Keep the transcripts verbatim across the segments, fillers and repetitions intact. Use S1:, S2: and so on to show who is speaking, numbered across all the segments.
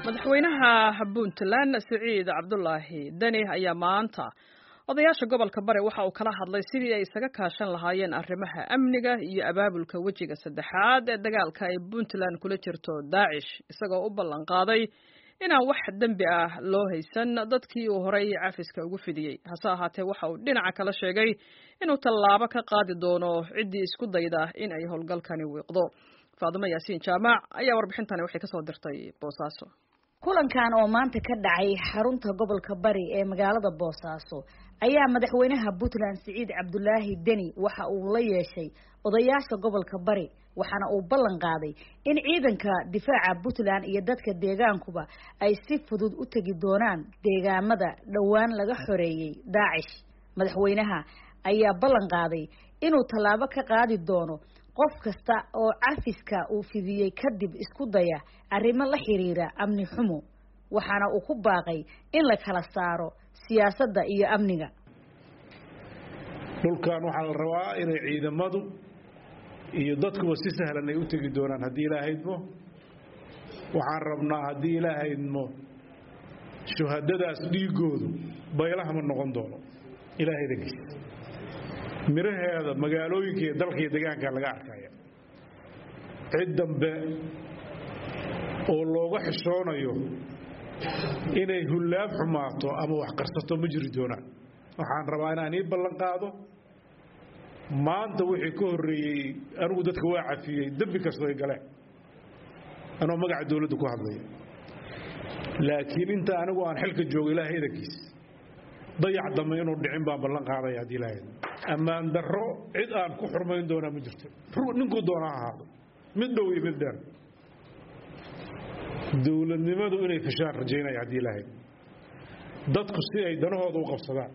S1: madaxweynaha Puntland Siciid Cabdullaahi Dani ayaa maanta odayaasha gobolka Bari waxa uu kala hadlay sidii ay isaga kaashan lahaayeen arrimaha amniga iyo abaabulka wajiga saddexaad ee dagaalka ay Puntland kula jirto Daesh isagoo u ballan qaaday inaan wax dambi ah loo haysan dadkii uu horay cafiska ugu fidiyay hase ahaatee waxa uu dhinaca kala sheegay inuu tallaabo ka qaadi doono cidii isku dayda in ay howlgalkani wiiqdo Faadimo Yaasiin Jaamac ayaa warbixintani waxay ka soo dirtay Boosaaso
S2: kulankan oo maanta ka dhacay xarunta gobolka Bari ee magaalada Boosaaso ayaa madaxweynaha Puntland Siciid Cabdullaahi Dani waxa uu la yeeshay odayaasha gobolka Bari waxaana uu ballan qaaday in ciidanka difaaca Puntland iyo dadka deegaankuba ay si fudud u tagi doonaan deegaamada dhawaan laga xoreeyay Daesh madaxweynaha ayaa ballan qaaday inuu tallaabo ka qaadi doono qof kasta oo cafiska uu fidiyay kadib isku daya arrimo la xiriira amni xumo waxaana uu ku baaqay in la kala saaro siyaasadda iyo amniga
S3: dhulkan waxa la rabaa inay ciidamadu iyo dadku si sahlan ay u tagi doonaan hadii ilaahaydmo waxaan rabnaa hadii ilaahaydmo shuhadadaas dhiigoodu baylaha ma noqon doono ilaahaydagiis miraheeda magaalooyinka iyo dalka iyo deegaanka laga arkaya cid dambe oo looga xishoonayo inay hulaab xumaato ama wax qarsato ma jiri doonaan waxaan rabaa inaan ii ballan qaado maanta wixii ka horeeyay anigu dadka waa cafiyay dambi kastoo ay galeen anoo magaca dawladda ku hadlaya laakiin inta anigu aan xilka joogo ilaahay idankiis dayac dambe inuu dhicin baan ballan qaadaya haddii ilaahay ammaan darro cid aan ku xurmayn doonaa ma jirto ninkuu doonaa ahaado mid dhow iyo mid dheer dawladnimadu inay fashaan rajaynaya haddii ilaahay dadku si ay danahooda u qabsadaan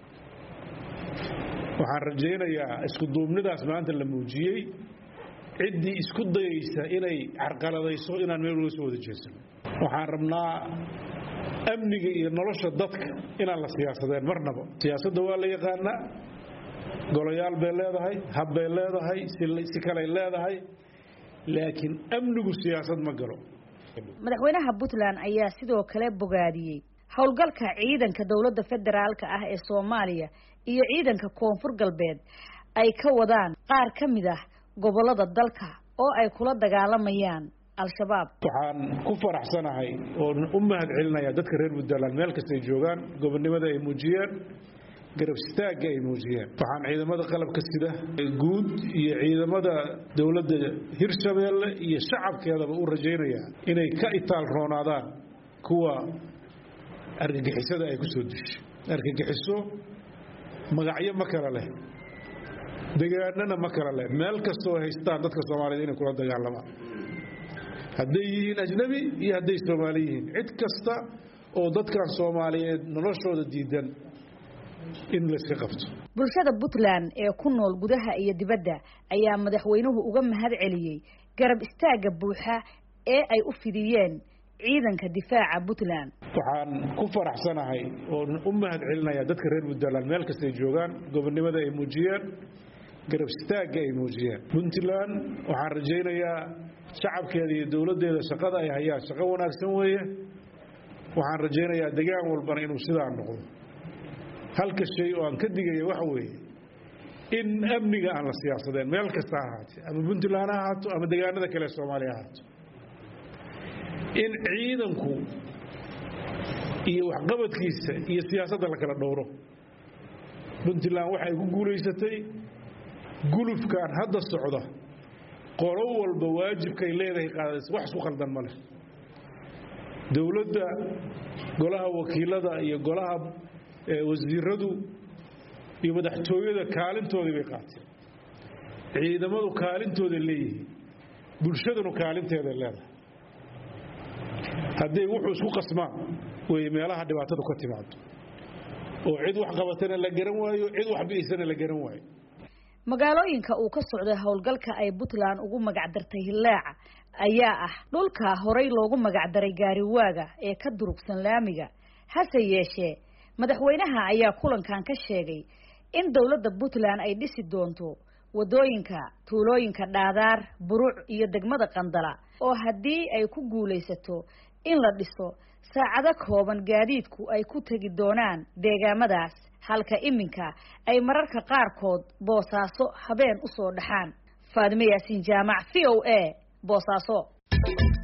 S3: waxaan rajaynayaa isku duubnidaas maanta la muujiyey ciddii isku dayaysa inay carqaladayso inaan meel uga soo wada jeesano waxaan rabnaa amniga iyo nolosha dadka inaan la siyaasadeen marnaba siyaasadda waa la yaqaanaa golayaal bay leedahay hab bay leedahay si kaley leedahay laakiin amnigu siyaasad ma galo
S2: madaxweynaha Puntland ayaa sidoo kale bogaadiyay howlgalka ciidanka dawladda federaalka ah ee Soomaaliya iyo ciidanka koonfur galbeed ay ka wadaan qaar ka mid ah gobolada dalka oo ay kula dagaalamayaan al-shabaab
S3: waxaan ku faraxsanahay oo u mahad celinaya dadka reer Puntland meel kasta ay joogaan gobonimada ay muujiyeen garab istaaga ay muujiyeen waxaan ciidamada qalabka sida guud iyo ciidamada dawladda Hirshabeelle iyo shacabkeedaba u rajaynayaa inay ka itaal roonaadaan kuwa argagixisada ay ku soo dishay argagixiso magacyo ma kala leh deegaanana ma kala leh meel kasta oo haystaan dadka Soomaaliyeed inay kula dagaalamaan hadday yihiin ajnabi iyo hadday Soomaali yihiin cid kasta oo dadkan Soomaaliyeed noloshooda diidan in la iska qabto
S2: bulshada Puntland ee ku nool gudaha iyo dibadda ayaa madaxweynuhu uga mahad celiyay garab istaaga buuxa ee ay u fidiyeen ciidanka difaaca Puntland
S3: waxaan ku faraxsanahay oo u mahad celinaya dadka reer Puntland meel kasta ay joogaan gobonimada ay muujiyeen garab istaaga ay muujiyeen Puntland waxaan rajaynayaa shacabkeeda iyo dawladdeeda shaqada ay hayaan shaqo wanaagsan weeye waxaan rajaynayaa deegaan walbana inuu sidaa noqdo halka shay oo aan ka digayo waxa weeye in amniga aan la siyaasadeen meel kasta ahaatee ama Puntland ha ahaato ama deegaanada kale Soomaaliya ha ahaato in ciidanku iyo waxqabadkiisa iyo siyaasadda la kala dhowro Puntland waxay ku guuleysatay gulufkan hadda socda qolo walba waajibkay leedahay qaadaysa wax isku qaldan ma leh dawladda golaha wakiilada iyo golaha wasiiradu iyo madaxtooyada kaalintooda bay qaateen ciidamadu kaalintooda leeyihiin bulshaduna kaalinteeda leedahay haddii wuxuu isku qasmaan way meelaha dhibaatadu ka timaado oo cid wax qabatana la garan waayo cid wax biisana la garan waayo
S2: magaalooyinka uu ka socday howlgalka ay Puntland ugu magac dartay Hilaaca ayaa ah dhulka horay loogu magac daray gaariwaaga ee ka durugsan laamiga hase yeeshee madaxweynaha ayaa kulankan ka sheegay in dawladda Puntland ay dhisi doonto wadooyinka tuulooyinka Dhaadaar Buruc iyo degmada Qandala oo haddii ay ku guulaysato in la dhiso saacado kooban gaadiidku ay ku tagi doonaan deegaamadaas halka iminka ay mararka qaarkood Boosaaso habeen u soo dhaxaan. Faadime Yaasiin Jaamac, V O A, Boosaaso.